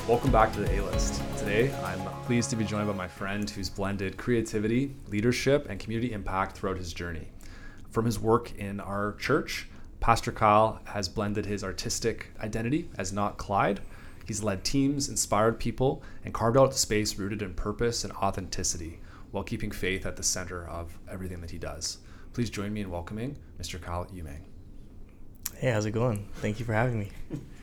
Welcome back to the A-List. Today, I'm pleased to be joined by my friend who's blended creativity, leadership, and community impact throughout his journey. From his work in our church, Pastor Kyle has blended his artistic identity as Not Clyde. He's led teams, inspired people, and carved out a space rooted in purpose and authenticity while keeping faith at the center of everything that he does. Please join me in welcoming Mr. Kyle Umang. Hey, how's it going? Thank you for having me.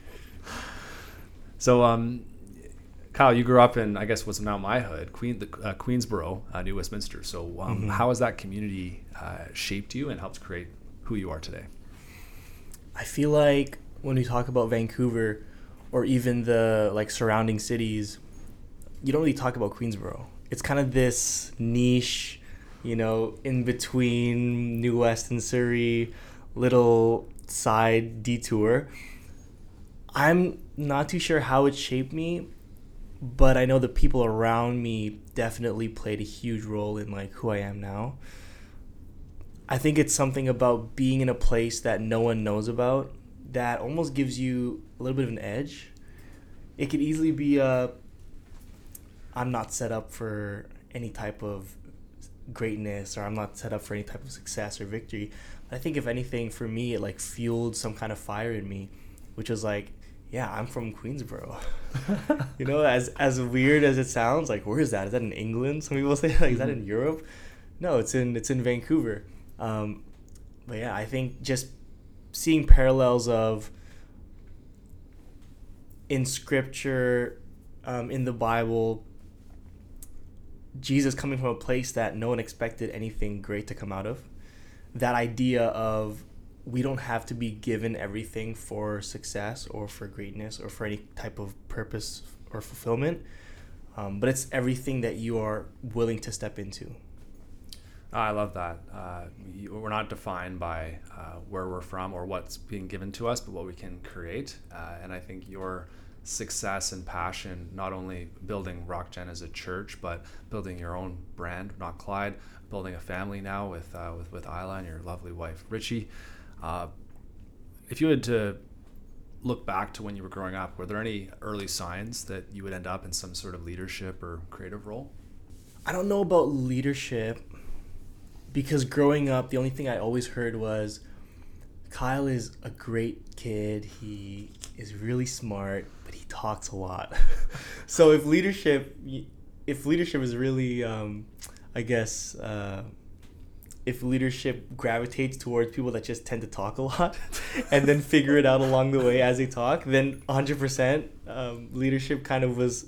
So, Kyle, you grew up in, I guess, what's now my hood, Queensboro, New Westminster. So how has that community shaped you and helped create who you are today? I feel like when we talk about Vancouver or even the surrounding cities, you don't really talk about Queensboro. It's kind of this niche, in between New West and Surrey, little side detour. I'm not too sure how it shaped me, but I know the people around me definitely played a huge role in who I am now. I think it's something about being in a place that no one knows about that almost gives you a little bit of an edge. It could easily be I'm not set up for any type of greatness, or I'm not set up for any type of success or victory. But I think if anything, for me, it fueled some kind of fire in me, which was yeah, I'm from Queensboro. As weird as it sounds, where is that? Is that in England? Some people say, is that in Europe? No, it's in Vancouver. But yeah, I think just seeing parallels of in Scripture, in the Bible, Jesus coming from a place that no one expected anything great to come out of. That idea of we don't have to be given everything for success or for greatness or for any type of purpose or fulfillment, but it's everything that you are willing to step into. I love that. We're not defined by where we're from or what's being given to us, but what we can create. And I think your success and passion, not only building RockGen as a church, but building your own brand, Not Clyde, building a family now with Isla and your lovely wife, Richie. If you had to look back to when you were growing up, were there any early signs that you would end up in some sort of leadership or creative role? I don't know about leadership, because growing up, the only thing I always heard was Kyle is a great kid. He is really smart, but he talks a lot. So if leadership is really, if leadership gravitates towards people that just tend to talk a lot and then figure it out along the way as they talk, then 100% leadership kind of was,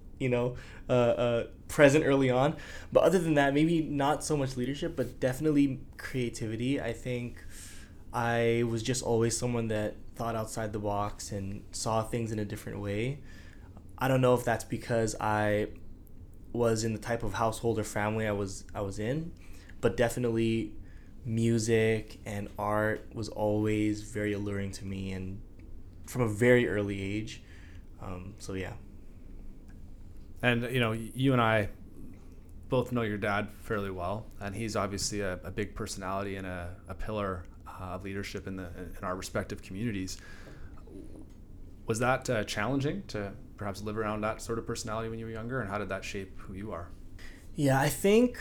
present early on. But other than that, maybe not so much leadership, but definitely creativity. I think I was just always someone that thought outside the box and saw things in a different way. I don't know if that's because I was in the type of household or family I was in, but definitely music and art was always very alluring to me, and from a very early age. So yeah. And you and I both know your dad fairly well, and he's obviously a big personality and a pillar of leadership in our respective communities. Was that challenging to perhaps live around that sort of personality when you were younger, and how did that shape who you are? Yeah, I think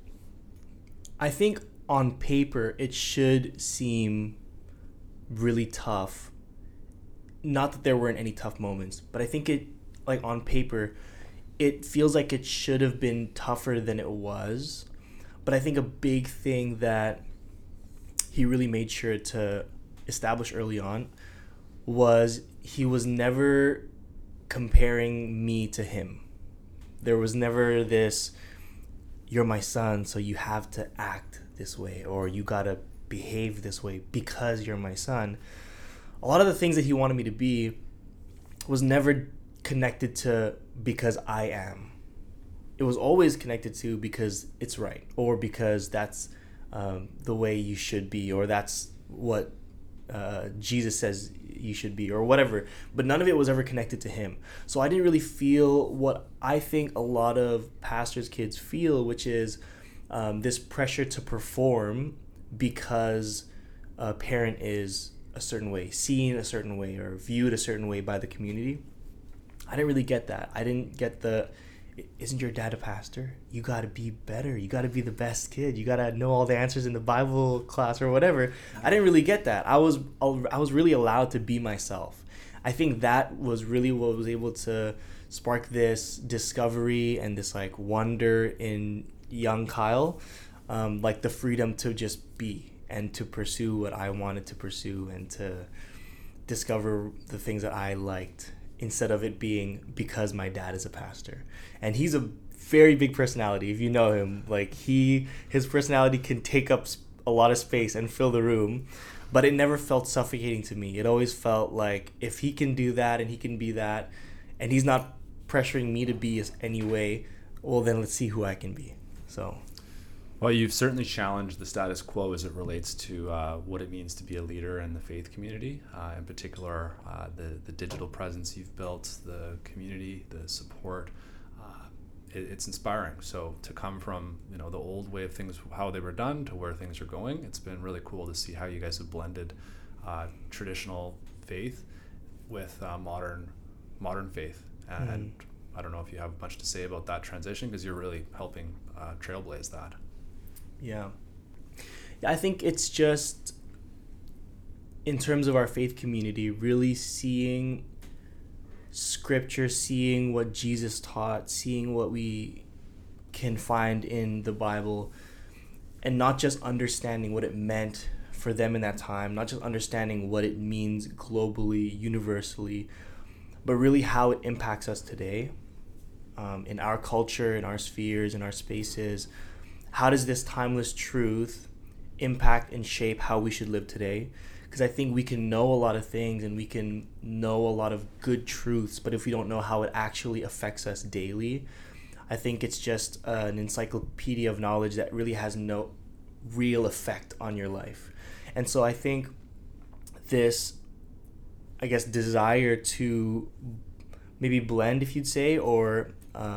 on paper it should seem really tough. Not that there weren't any tough moments, but I think it, on paper, it feels like it should have been tougher than it was. But I think a big thing that he really made sure to establish early on was he was never comparing me to him. There was never this, you're my son, so you have to act this way, or you gotta behave this way because you're my son. A lot of the things that he wanted me to be was never connected to because I am. It was always connected to because it's right, or because that's the way you should be, or that's what Jesus says you should be, or whatever. But none of it was ever connected to him. So I didn't really feel what I think a lot of pastors' kids feel, which is this pressure to perform because a parent is a certain way, seen a certain way, or viewed a certain way by the community. I didn't really get that. I didn't get the, isn't your dad a pastor? You got to be better. You got to be the best kid. You got to know all the answers in the Bible class or whatever. I didn't really get that. I was really allowed to be myself. I think that was really what was able to spark this discovery and this like wonder in young Kyle, like the freedom to just be and to pursue what I wanted to pursue and to discover the things that I liked, instead of it being because my dad is a pastor. And he's a very big personality. If you know him, like his personality can take up a lot of space and fill the room, but it never felt suffocating to me. It always felt like if he can do that and he can be that, and he's not pressuring me to be any way, well, then let's see who I can be. So, well, you've certainly challenged the status quo as it relates to what it means to be a leader in the faith community, in particular the digital presence you've built, the community, the support. It's inspiring. So to come from the old way of things, how they were done, to where things are going, it's been really cool to see how you guys have blended traditional faith with modern faith. And I don't know if you have much to say about that transition, because you're really helping trailblaze that. Yeah, I think it's just, in terms of our faith community, really seeing scripture, seeing what Jesus taught, seeing what we can find in the Bible, and not just understanding what it meant for them in that time, not just understanding what it means globally, universally, but really how it impacts us today, in our culture, in our spheres, in our spaces. How does this timeless truth impact and shape how we should live today? Because I think we can know a lot of things and we can know a lot of good truths, but if we don't know how it actually affects us daily, I think it's just an encyclopedia of knowledge that really has no real effect on your life. And so I think this, I guess, desire to maybe blend, if you'd say, or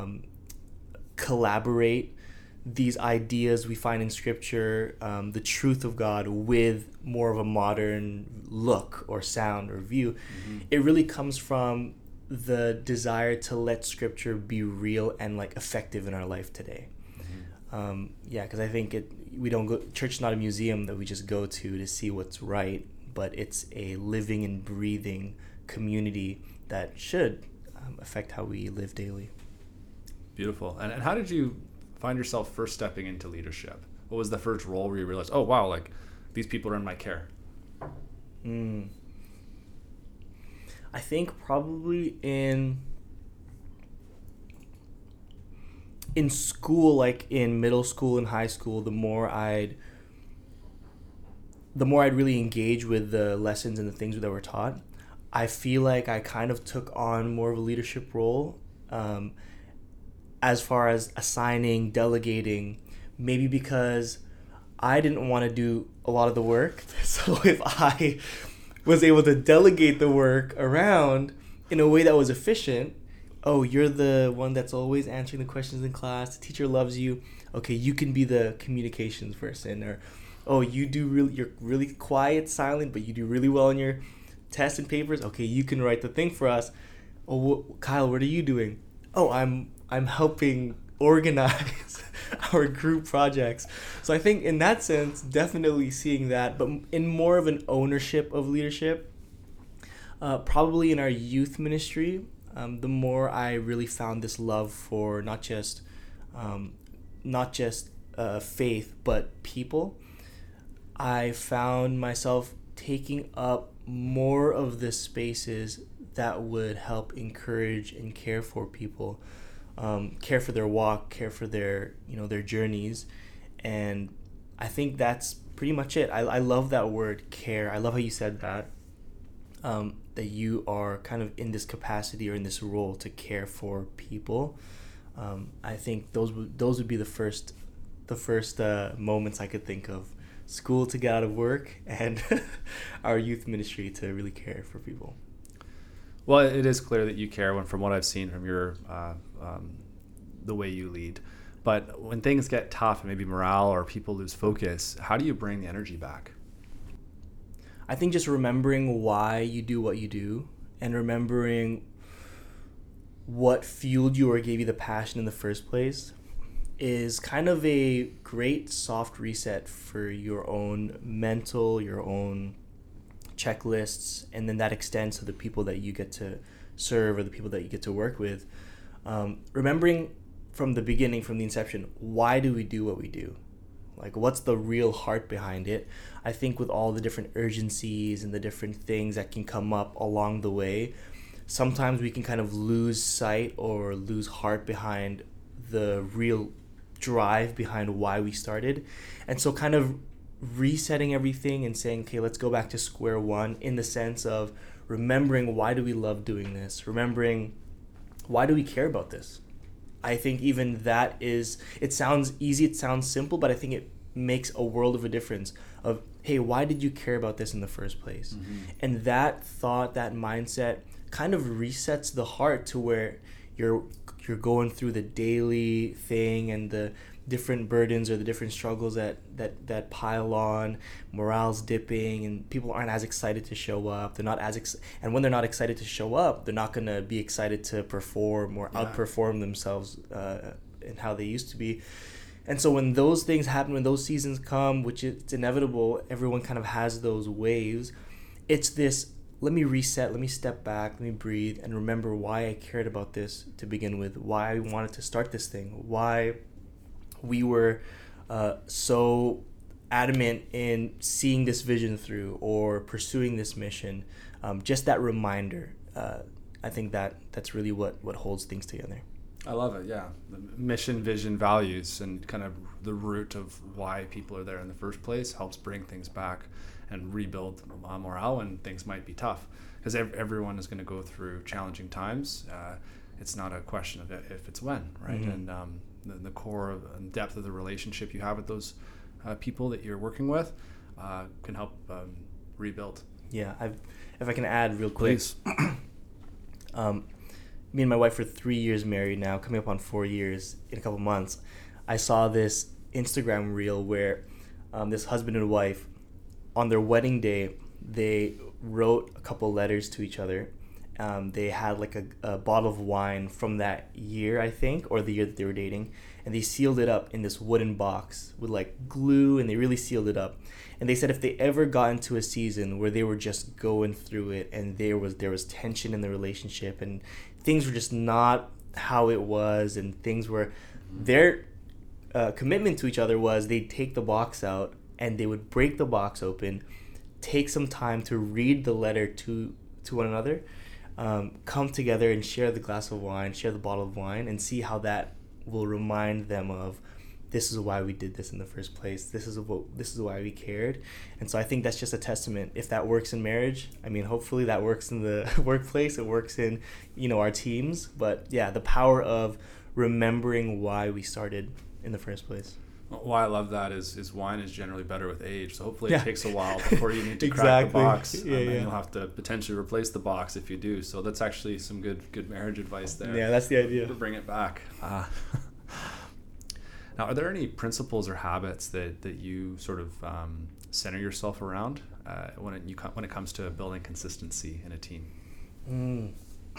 collaborate these ideas we find in scripture, the truth of God, with more of a modern look or sound or view, it really comes from the desire to let scripture be real and like effective in our life today. Because I think we don't go, church is not a museum that we just go to see what's right, but it's a living and breathing community that should affect how we live daily. Beautiful. And how did you find yourself first stepping into leadership? What was the first role where you realized, oh wow, like these people are in my care? I think probably in school, like in middle school and high school, the more I'd really engage with the lessons and the things that were taught, I feel like I kind of took on more of a leadership role, as far as assigning, delegating, maybe because I didn't want to do a lot of the work. So if I was able to delegate the work around in a way that was efficient, oh, you're the one that's always answering the questions in class, the teacher loves you, okay, you can be the communications person. Or, oh, you're really quiet, silent, but you do really well in your tests and papers, okay, you can write the thing for us. Oh, Kyle, what are you doing? Oh, I'm helping organize our group projects. So I think in that sense, definitely seeing that, but in more of an ownership of leadership, probably in our youth ministry, the more I really found this love for not just faith, but people. I found myself taking up more of the spaces that would help encourage and care for people. Care for their walk, care for their journeys. And I think that's pretty much it. I love that word, care. I love how you said that, that you are kind of in this capacity or in this role to care for people. I think those would be the first moments I could think of. School to get out of work, and our youth ministry to really care for people. Well, it is clear that you care, from what I've seen from your the way you lead. But when things get tough and maybe morale or people lose focus, how do you bring the energy back? I think just remembering why you do what you do, and remembering what fueled you or gave you the passion in the first place is kind of a great soft reset for your own mental, your own checklists, and then that extends to the people that you get to serve or the people that you get to work with. Remembering from the beginning, from the inception, why do we do what we do? Like, what's the real heart behind it? I think with all the different urgencies and the different things that can come up along the way, sometimes we can kind of lose sight or lose heart behind the real drive behind why we started. And so kind of resetting everything and saying, okay, let's go back to square one, in the sense of remembering, why do we love doing this? Remembering, why do we care about this? I think even that is, it sounds easy, it sounds simple, but I think it makes a world of a difference of, hey, why did you care about this in the first place? Mm-hmm. And that thought, that mindset kind of resets the heart to where you're going through the daily thing and the different burdens or the different struggles that pile on, morale's dipping, and people aren't as excited to show up. They're not and when they're not excited to show up, they're not going to be excited to perform or outperform themselves in how they used to be. And so when those things happen, when those seasons come, which it's inevitable, everyone kind of has those waves. It's this, let me reset, let me step back, let me breathe, and remember why I cared about this to begin with, why I wanted to start this thing, why we were so adamant in seeing this vision through or pursuing this mission. Just that reminder, I think that's really what holds things together. I love it, yeah. The mission, vision, values, and kind of the root of why people are there in the first place helps bring things back and rebuild morale when things might be tough. Because everyone is going to go through challenging times. It's not a question of if, it's when, right? Mm-hmm. And the core and depth of the relationship you have with those people that you're working with can help rebuild. Yeah, if I can add real quick. Please. Me and my wife are 3 years married now, coming up on 4 years in a couple months. I saw this Instagram reel where this husband and wife, on their wedding day, they wrote a couple letters to each other. They had like a bottle of wine from that year, I think, or the year that they were dating, and they sealed it up in this wooden box with like glue, and they really sealed it up. And they said if they ever got into a season where they were just going through it and there was tension in the relationship and things were just not how it was, and things were, their commitment to each other was they'd take the box out and they would break the box open, take some time to read the letter to one another, come together and share the glass of wine, share the bottle of wine, and see how that will remind them of, this is why we did this in the first place. This is why we cared. And so I think that's just a testament. If that works in marriage, I mean, hopefully that works in the workplace. It works in, our teams. But yeah, the power of remembering why we started in the first place. Why I love that is wine is generally better with age. So hopefully it takes a while before you need to crack the box. And then you'll have to potentially replace the box if you do. So that's actually some good marriage advice there. Yeah, that's the idea. To bring it back. Now, are there any principles or habits that you sort of center yourself around when it comes to building consistency in a team?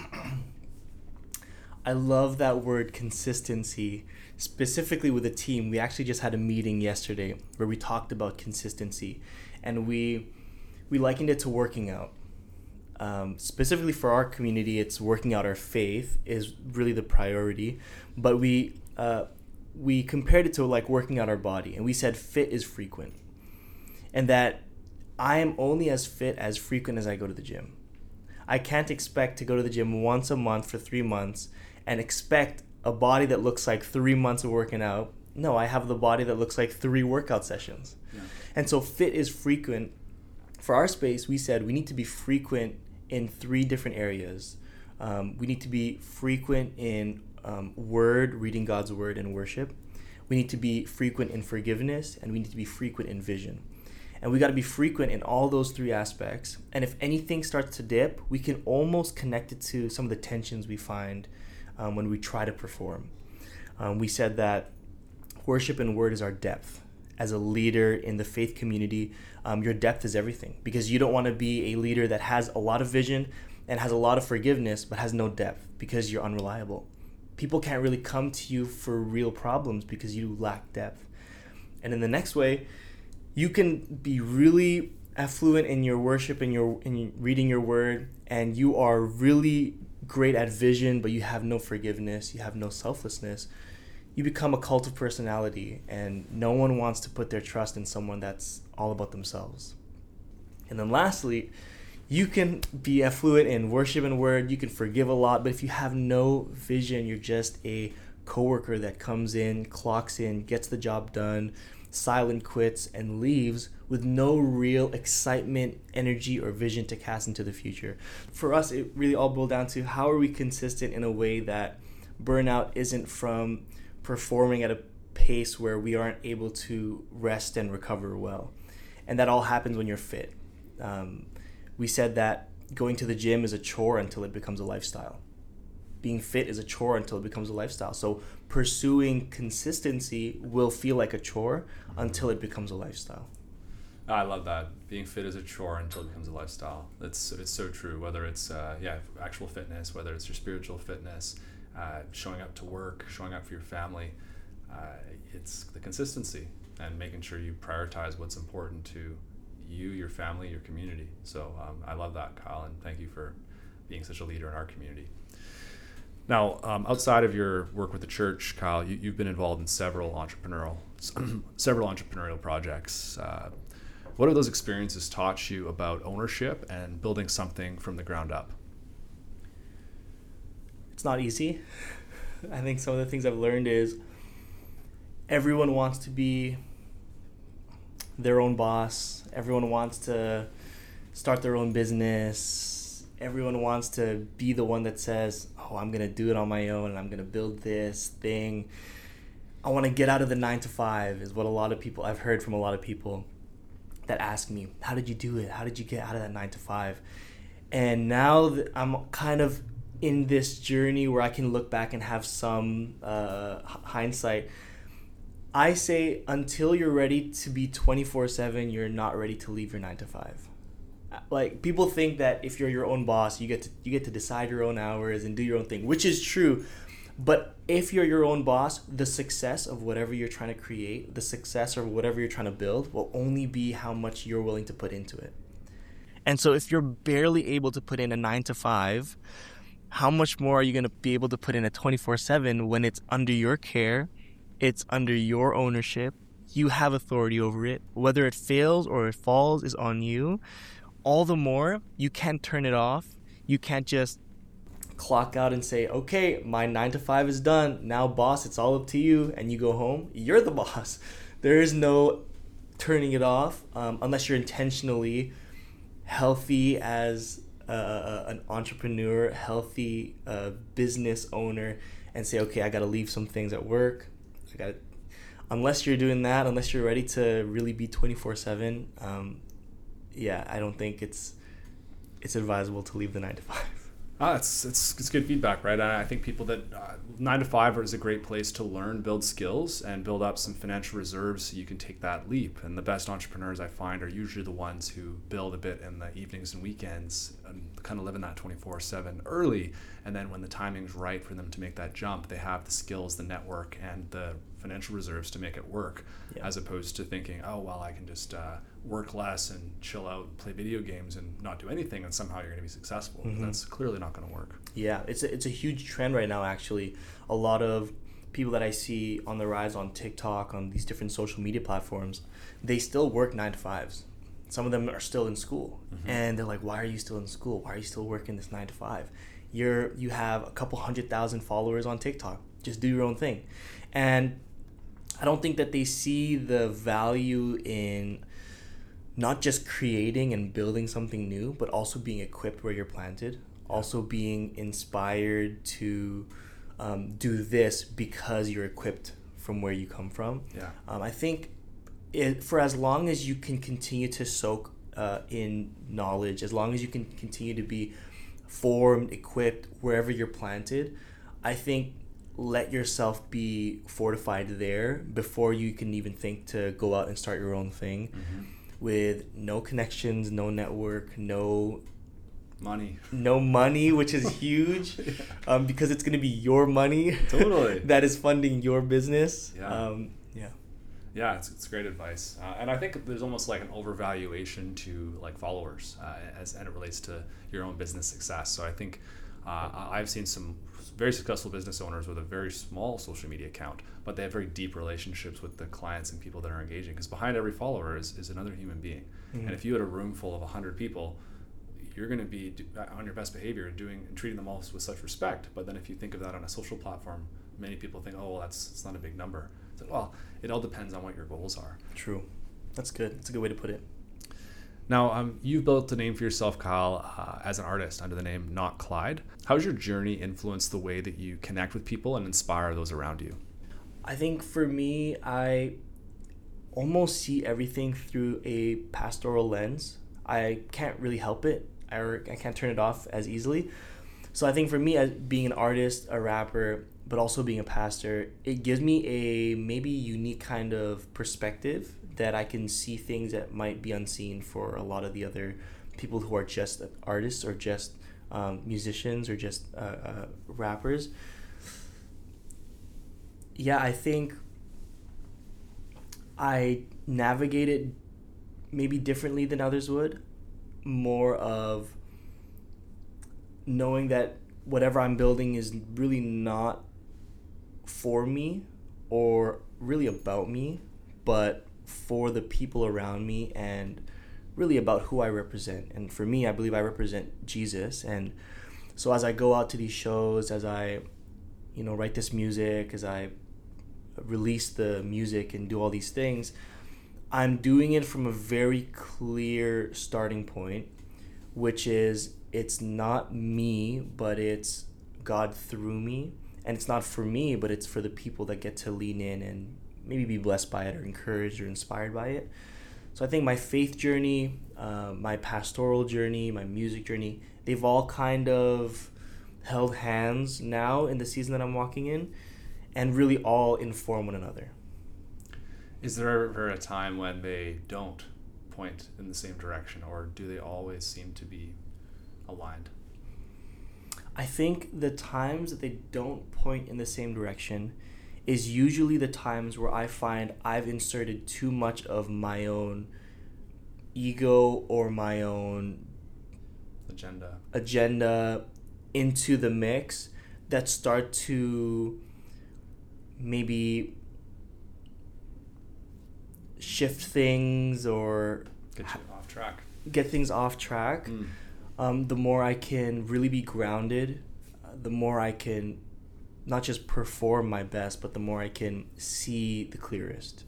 I love that word, consistency. Specifically with a team, we actually just had a meeting yesterday where we talked about consistency, and we likened it to working out. Specifically for our community, it's working out our faith is really the priority, but we compared it to like working out our body, and we said fit is frequent, and that I am only as fit as frequent as I go to the gym. I can't expect to go to the gym once a month for 3 months and expect a body that looks like 3 months of working out. No, I have the body that looks like 3 workout sessions. Yeah. And so fit is frequent. For our space, we said we need to be frequent in 3 different areas. We need to be frequent in reading God's word and worship. We need to be frequent in forgiveness, and we need to be frequent in vision. And we got to be frequent in all those 3 aspects. And if anything starts to dip, we can almost connect it to some of the tensions we find when we try to perform. We said that worship and word is our depth. As a leader in the faith community, your depth is everything, because you don't want to be a leader that has a lot of vision and has a lot of forgiveness but has no depth because you're unreliable. People can't really come to you for real problems because you lack depth. And in the next way, you can be really affluent in your worship and in reading your word, and you are really great at vision, but you have no forgiveness, you have no selflessness. You become a cult of personality, and no one wants to put their trust in someone that's all about themselves. And then lastly, you can be affluent in worship and word, you can forgive a lot, but if you have no vision, you're just a coworker that comes in, clocks in, gets the job done, silent quits, and leaves with no real excitement, energy, or vision to cast into the future. For us, it really all boiled down to how are we consistent in a way that burnout isn't from performing at a pace where we aren't able to rest and recover well. And that all happens when you're fit. We said that going to the gym is a chore until it becomes a lifestyle. Being fit is a chore until it becomes a lifestyle. So pursuing consistency will feel like a chore until it becomes a lifestyle. I love that. Being fit is a chore until it becomes a lifestyle. It's so true. Whether it's actual fitness, whether it's your spiritual fitness, showing up to work, showing up for your family, it's the consistency and making sure you prioritize what's important to you, your family, your community. So I love that, Kyle, and thank you for being such a leader in our community. Now, outside of your work with the church, Kyle, you've been involved in several entrepreneurial projects. What have those experiences taught you about ownership and building something from the ground up? It's not easy. I think some of the things I've learned is everyone wants to be their own boss. Everyone wants to start their own business. Everyone wants to be the one that says, oh, I'm going to do it on my own and I'm going to build this thing. I want to get out of the 9-to-5 is what I've heard from a lot of people that ask me, how did you do it? How did you get out of that 9-to-5? And now that I'm kind of in this journey where I can look back and have some hindsight, I say until you're ready to be 24/7, you're not ready to leave your 9-to-5. Like, people think that if you're your own boss, you get to decide your own hours and do your own thing, which is true. But if you're your own boss, the success of whatever you're trying to create, the success of whatever you're trying to build will only be how much you're willing to put into it. And so if you're barely able to put in a 9-to-5, how much more are you going to be able to put in a 24/7 when it's under your care, it's under your ownership, you have authority over it. Whether it fails or it falls is on you. All the more, you can't turn it off. You can't just clock out and say, okay, my 9-to-5 is done. Now, boss, it's all up to you. And you go home. You're the boss. There is no turning it off unless you're intentionally healthy as an entrepreneur, healthy business owner, and say, okay, I got to leave some things at work. Unless you're doing that, unless you're ready to really be 24/7, I don't think it's advisable to leave the 9-to-5. It's good feedback, right? I think people that 9-to-5 is a great place to learn, build skills, and build up some financial reserves so you can take that leap. And the best entrepreneurs I find are usually the ones who build a bit in the evenings and weekends and kind of live in that 24/7 early. And then when the timing's right for them to make that jump, they have the skills, the network, and the financial reserves to make it work, as opposed to thinking, oh, well, I can just work less and chill out and play video games and not do anything, and somehow you're going to be successful. Mm-hmm. That's clearly not going to work. Yeah, it's a huge trend right now, actually. A lot of people that I see on the rise on TikTok, on these different social media platforms, they still work 9-to-5s. Some of them are still in school. Mm-hmm. And they're like, why are you still in school? Why are you still working this 9-to-5? You have a couple 100,000 followers on TikTok. Just do your own thing. And I don't think that they see the value in not just creating and building something new, but also being equipped where you're planted, also being inspired to do this because you're equipped from where you come from. I think for as long as you can continue to soak in knowledge, as long as you can continue to be formed, equipped, wherever you're planted, I think let yourself be fortified there before you can even think to go out and start your own thing. Mm-hmm. With no connections, no network, no Money. No money, which is huge, because it's going to be your money Totally. that is funding your business. Yeah. Yeah. Yeah, it's great advice, and I think there's almost like an overvaluation to like followers, and it relates to your own business success. So I think I've seen some very successful business owners with a very small social media account, but they have very deep relationships with the clients and people that are engaging. Because behind every follower is another human being, and if you had a room full of 100 people, you're going to be on your best behavior, doing and treating them all with such respect. But then if you think of that on a social platform, many people think, oh, well, it's not a big number. It's like, well, it all depends on what your goals are. True. That's good. That's a good way to put it. Now, you've built a name for yourself, Kyle, as an artist under the name Not Clyde. How has your journey influenced the way that you connect with people and inspire those around you? I think for me, I almost see everything through a pastoral lens. I can't really help it. I can't turn it off as easily. So I think for me, as being an artist, a rapper, but also being a pastor, it gives me a maybe unique kind of perspective that I can see things that might be unseen for a lot of the other people who are just artists or just musicians or just rappers. Yeah, I think I navigate it maybe differently than others would. More of knowing that whatever I'm building is really not for me or really about me, but for the people around me and really about who I represent. And for me, I believe I represent Jesus. And so as I go out to these shows, as I, write this music, as I release the music and do all these things, I'm doing it from a very clear starting point, which is it's not me, but it's God through me. And it's not for me, but it's for the people that get to lean in and maybe be blessed by it or encouraged or inspired by it. So I think my faith journey, my pastoral journey, my music journey, they've all kind of held hands now in the season that I'm walking in and really all inform one another. Is there ever a time when they don't point in the same direction, or do they always seem to be aligned? I think the times that they don't point in the same direction is usually the times where I find I've inserted too much of my own ego or my own agenda into the mix that start to maybe shift things or get things off track. The more I can really be grounded, the more I can not just perform my best, but the more I can see the clearest.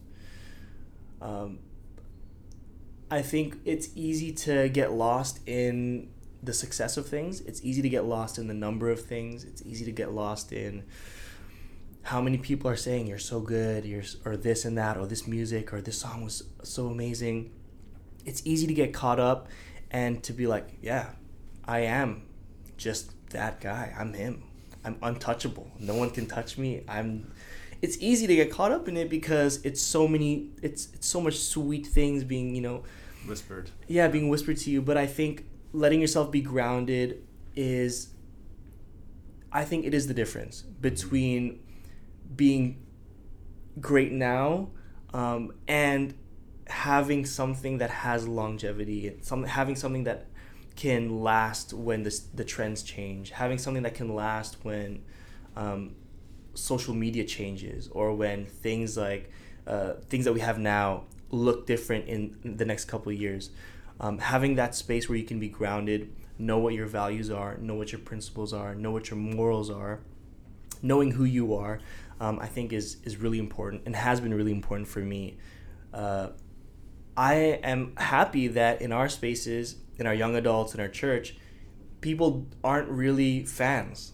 I think it's easy to get lost in the success of things. It's easy to get lost in the number of things. It's easy to get lost in how many people are saying you're so good, or this and that, or this music, or this song was so amazing. It's easy to get caught up and to be like, yeah, I am just that guy. I'm him. I'm untouchable. No one can touch me. It's easy to get caught up in it because it's so much sweet things being, whispered. Yeah, being whispered to you. But I think letting yourself be grounded is the difference between being great now and having something that has longevity, having something that can last when the trends change, having something that can last when social media changes, or when things like things that we have now look different in the next couple of years. Having that space where you can be grounded, know what your values are, know what your principles are, know what your morals are, knowing who you are, I think is really important and has been really important for me. I am happy that in our spaces, in our young adults, in our church, people aren't really fans.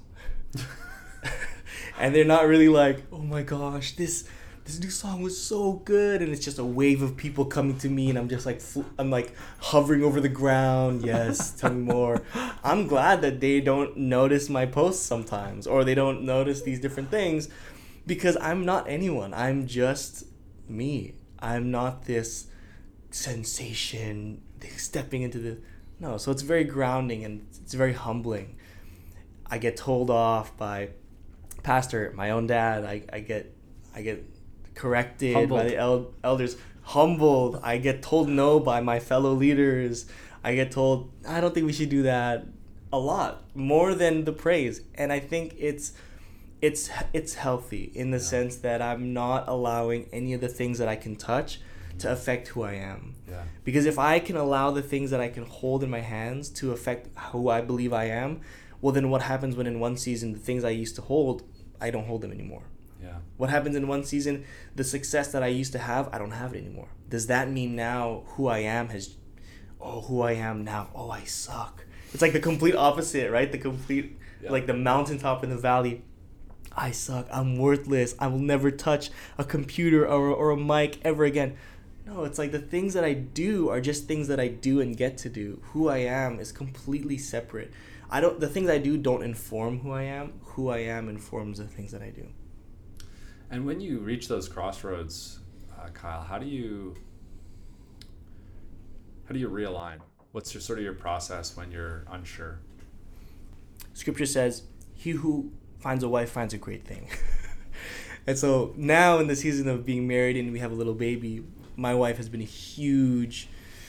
And they're not really like, oh my gosh, this new song was so good, and it's just a wave of people coming to me, and I'm just like, I'm like hovering over the ground. Yes, tell me more. I'm glad that they don't notice my posts sometimes, or they don't notice these different things, because I'm not anyone. I'm just me. I'm not this sensation stepping into the... No, so it's very grounding and it's very humbling. I get told off by pastor, my own dad. I get corrected Humbled. by the elders. Humbled. I get told no by my fellow leaders. I get told I don't think we should do that. A lot more than the praise, and I think it's healthy in the sense that I'm not allowing any of the things that I can touch to affect who I am. Yeah. Because if I can allow the things that I can hold in my hands to affect who I believe I am, well, then what happens when in one season the things I used to hold, I don't hold them anymore? Yeah. What happens in one season, the success that I used to have, I don't have it anymore? Does that mean now who I am now, I suck? It's like the complete opposite, right? The complete, like the mountaintop and the valley. I suck. I'm worthless. I will never touch a computer or a mic ever again. No, it's like the things that I do are just things that I do and get to do. Who I am is completely separate. The things I do don't inform who I am. Who I am informs the things that I do. And when you reach those crossroads, Kyle, how do you realign? What's your process when you're unsure? Scripture says, he who finds a wife finds a great thing. And so now in the season of being married and we have a little baby, my wife has been a huge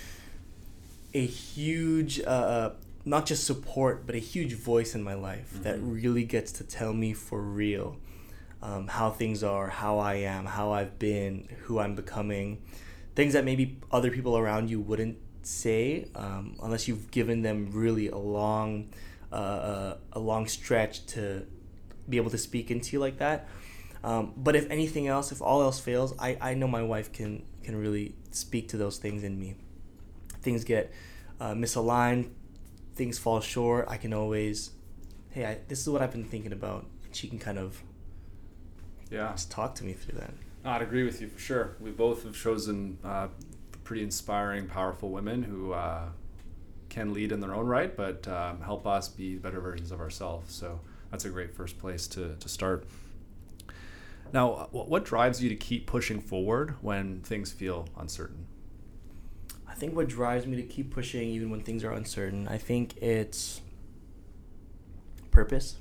not just support, but a huge voice in my life that really gets to tell me for real how things are, how I am, how I've been, who I'm becoming. Things that maybe other people around you wouldn't say unless you've given them really a long stretch to be able to speak into you like that. But if anything else, if all else fails, I know my wife can really speak to those things in me. Things get misaligned, things fall short. I can always, hey, this is what I've been thinking about. She can kind of just talk to me through that. I'd agree with you for sure. We both have chosen pretty inspiring, powerful women who can lead in their own right, but help us be better versions of ourselves. So that's a great first place to start. Now, what drives you to keep pushing forward when things feel uncertain? I think what drives me to keep pushing even when things are uncertain, I think it's purpose.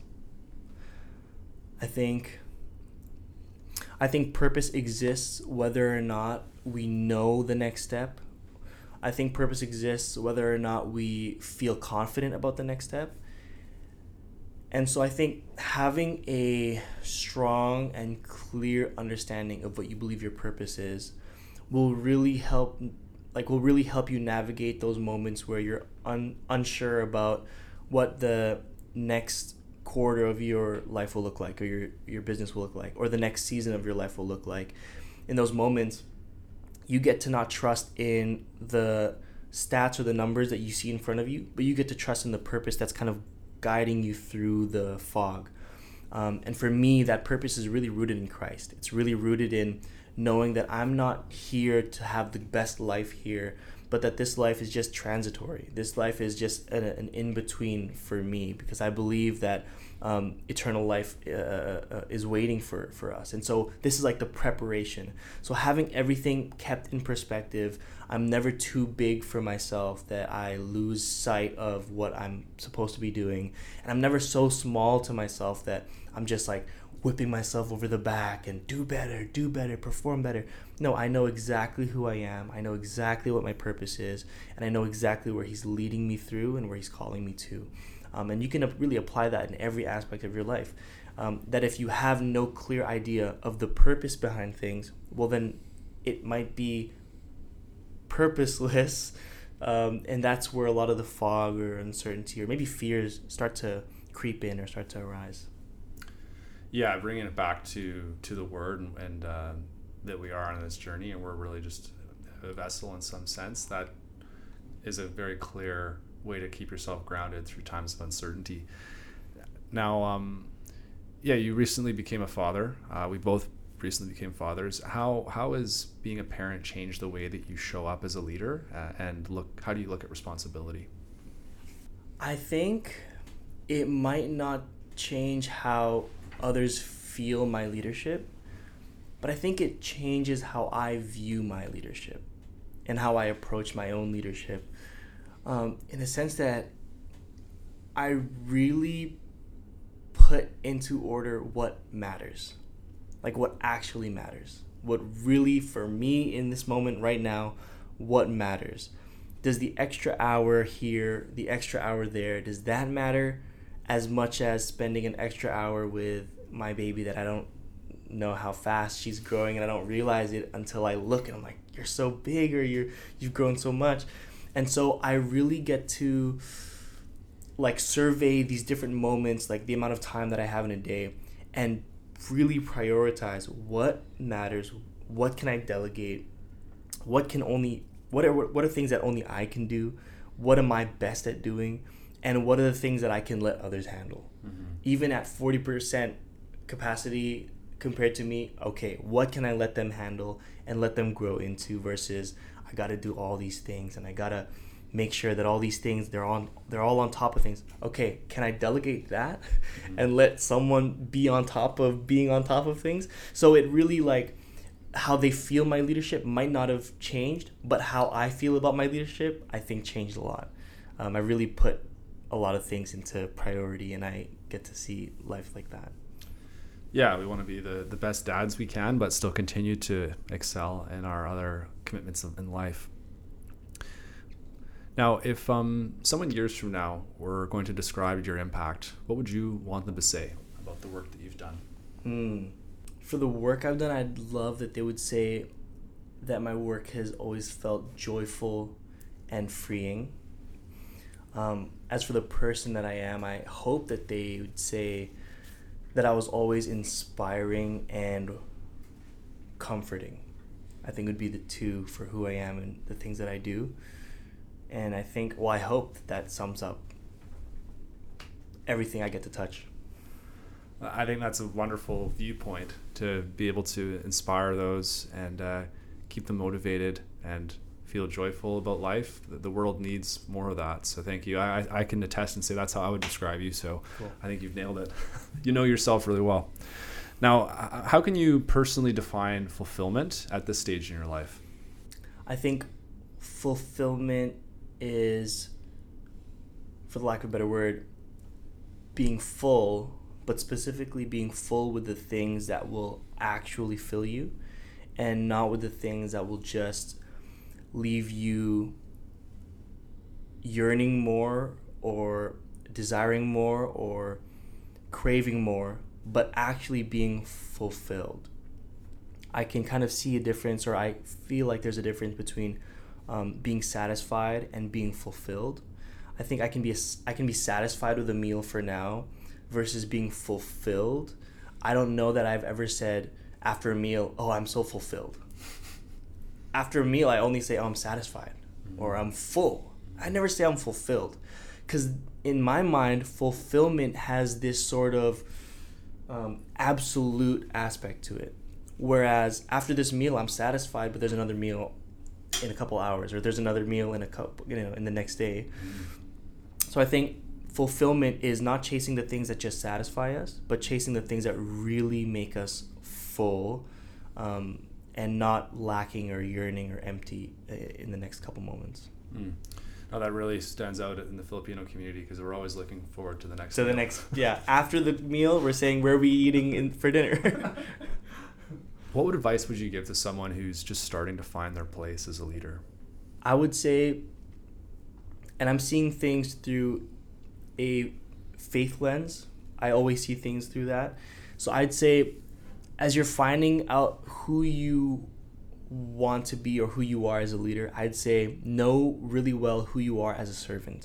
I think purpose exists whether or not we know the next step. I think purpose exists whether or not we feel confident about the next step. And so I think having a strong and clear understanding of what you believe your purpose is will really help you navigate those moments where you're unsure about what the next quarter of your life will look like, or your business will look like, or the next season of your life will look like. In those moments, you get to not trust in the stats or the numbers that you see in front of you, but you get to trust in the purpose that's kind of guiding you through the fog. And for me, that purpose is really rooted in Christ. It's really rooted in knowing that I'm not here to have the best life here, but that this life is just transitory. This life is just an in-between for me, because I believe that eternal life is waiting for us. And so this is like the preparation. So having everything kept in perspective, I'm never too big for myself that I lose sight of what I'm supposed to be doing. And I'm never so small to myself that I'm just like whipping myself over the back and do better, perform better. No, I know exactly who I am. I know exactly what my purpose is. And I know exactly where he's leading me through and where he's calling me to. And you can really apply that in every aspect of your life. That if you have no clear idea of the purpose behind things, well, then it might be purposeless. And that's where a lot of the fog or uncertainty or maybe fears start to creep in or start to arise. Yeah, bringing it back to the word and that we are on this journey, and we're really just a vessel in some sense. That is a very clear way to keep yourself grounded through times of uncertainty. Now, you recently became a father. We both recently became fathers. How has being a parent changed the way that you show up as a leader, and how do you look at responsibility? I think it might not change how others feel my leadership, but I think it changes how I view my leadership and how I approach my own leadership. in the sense that I really put into order what matters, like what actually matters, what really for me in this moment right now, what matters. Does the extra hour here, the extra hour there, does that matter as much as spending an extra hour with my baby that I don't know how fast she's growing and I don't realize it until I look and I'm like, you're so big, or you've grown so much. And so I really get to like survey these different moments, like the amount of time that I have in a day, and really prioritize what matters, what can I delegate, what are things that only I can do, what am I best at doing, and what are the things that I can let others handle. Mm-hmm. Even at 40% capacity compared to me, okay, what can I let them handle and let them grow into, versus I got to do all these things and I got to make sure that all these things they're all on top of things. Okay, can I delegate that and let someone be on top of being on top of things? So it really, like, how they feel my leadership might not have changed, but how I feel about my leadership, I think, changed a lot. I really put a lot of things into priority, and I get to see life like that. Yeah, we want to be the best dads we can, but still continue to excel in our other commitments in life. Now, if someone years from now were going to describe your impact, what would you want them to say about the work that you've done? For the work I've done, I'd love that they would say that my work has always felt joyful and freeing. As for the person that I am, I hope that they would say that I was always inspiring and comforting. I think would be the two for who I am and the things that I do. And I think, I hope that sums up everything I get to touch. I think that's a wonderful viewpoint, to be able to inspire those and keep them motivated and feel joyful about life. The world needs more of that. So thank you. I can attest and say that's how I would describe you. So cool. I think you've nailed it. You know yourself really well. Now, how can you personally define fulfillment at this stage in your life? I think fulfillment is, for the lack of a better word, being full, but specifically being full with the things that will actually fill you, and not with the things that will just leave you yearning more or desiring more or craving more, but actually being fulfilled. I can kind of see a difference, or I feel like there's a difference between being satisfied and being fulfilled. I think I can be satisfied with a meal for now versus being fulfilled. I don't know that I've ever said after a meal, oh, I'm so fulfilled. After a meal, I only say, oh, I'm satisfied, or I'm full. I never say I'm fulfilled, because in my mind, fulfillment has this sort of absolute aspect to it. Whereas after this meal, I'm satisfied, but there's another meal in a couple hours, or there's another meal in the next day. So I think fulfillment is not chasing the things that just satisfy us, but chasing the things that really make us full, and not lacking or yearning or empty in the next couple moments. Oh, that really stands out in the Filipino community, because we're always looking forward to the next meal. After the meal, we're saying, where are we eating for dinner? What advice would you give to someone who's just starting to find their place as a leader? I would say, and I'm seeing things through a faith lens. I always see things through that. So I'd say, as you're finding out who you want to be or who you are as a leader, I'd say know really well who you are as a servant.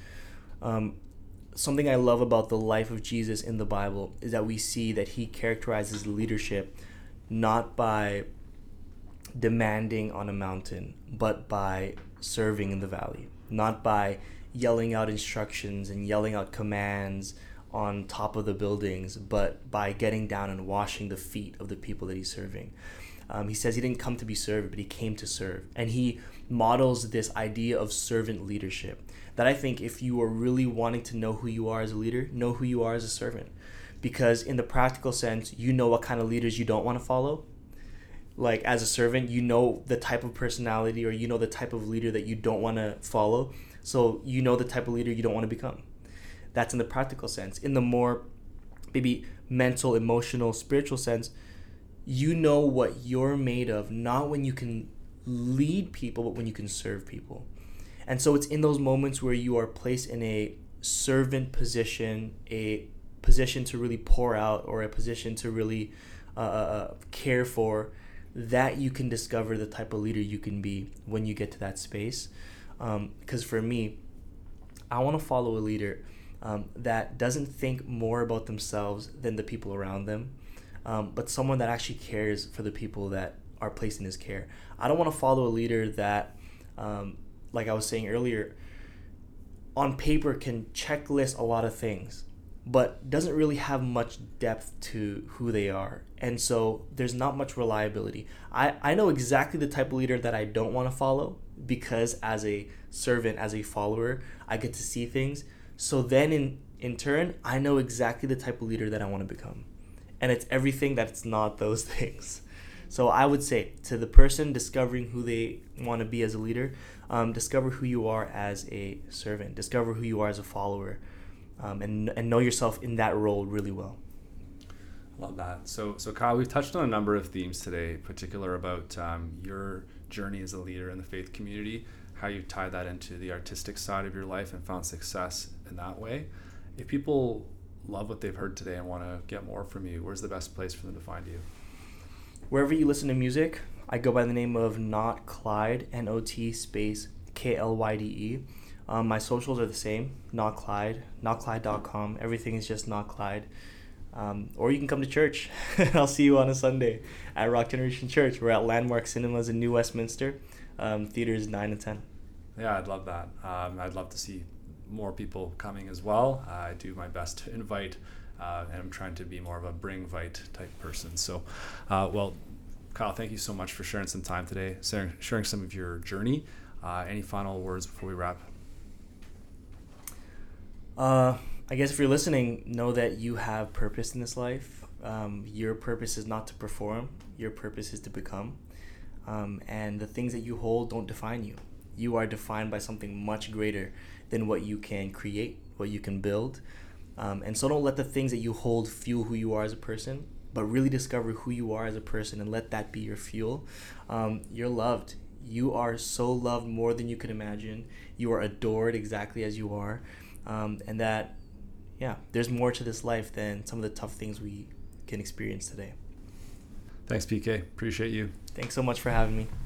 Something I love about the life of Jesus in the Bible is that we see that he characterizes leadership not by demanding on a mountain, but by serving in the valley. Not by yelling out instructions and yelling out commands on top of the buildings, but by getting down and washing the feet of the people that he's serving. He says he didn't come to be served, but he came to serve. And he models this idea of servant leadership that I think, if you are really wanting to know who you are as a leader, know who you are as a servant. Because in the practical sense, you know what kind of leaders you don't want to follow. like as a servant, you know the type of personality, or you know the type of leader that you don't want to follow. So you know the type of leader you don't want to become. That's in the practical sense. In the more maybe mental, emotional, spiritual sense, you know what you're made of, not when you can lead people, but when you can serve people. And so it's in those moments where you are placed in a servant position, a position to really pour out, or a position to really care for, that you can discover the type of leader you can be when you get to that space. Because for me, I want to follow a leader that doesn't think more about themselves than the people around them, but someone that actually cares for the people that are placed in his care. I don't want to follow a leader that, like I was saying earlier, on paper can checklist a lot of things, but doesn't really have much depth to who they are. And so there's not much reliability. I know exactly the type of leader that I don't want to follow, because as a servant, as a follower, I get to see things. So then in turn, I know exactly the type of leader that I want to become. And it's everything that's not those things. So I would say to the person discovering who they want to be as a leader, discover who you are as a servant, discover who you are as a follower, and know yourself in that role really well. Love that. So Kyle, we've touched on a number of themes today, particular about your journey as a leader in the faith community, how you tie that into the artistic side of your life and found success in that way. If people love what they've heard today and want to get more from you, where's the best place for them to find you? Wherever you listen to music, I go by the name of Not Clyde, Not space KLYDE. My socials are the same, Not Clyde, notclyde.com. Everything is just Not Clyde. Or you can come to church. I'll see you on a Sunday at Rock Generation Church. We're at Landmark Cinemas in New Westminster. Theaters 9 and 10. Yeah, I'd love that. I'd love to see more people coming as well. I do my best to invite, and I'm trying to be more of a bring-vite type person. So, well, Kyle, thank you so much for sharing some time today, sharing some of your journey. Any final words before we wrap? I guess if you're listening, know that you have purpose in this life. Your purpose is not to perform. Your purpose is to become. And the things that you hold don't define you. You are defined by something much greater than what you can create, what you can build. And so don't let the things that you hold fuel who you are as a person, but really discover who you are as a person and let that be your fuel. You're loved. You are so loved more than you can imagine. You are adored exactly as you are. And that, there's more to this life than some of the tough things we can experience today. Thanks, PK. Appreciate you. Thanks so much for having me.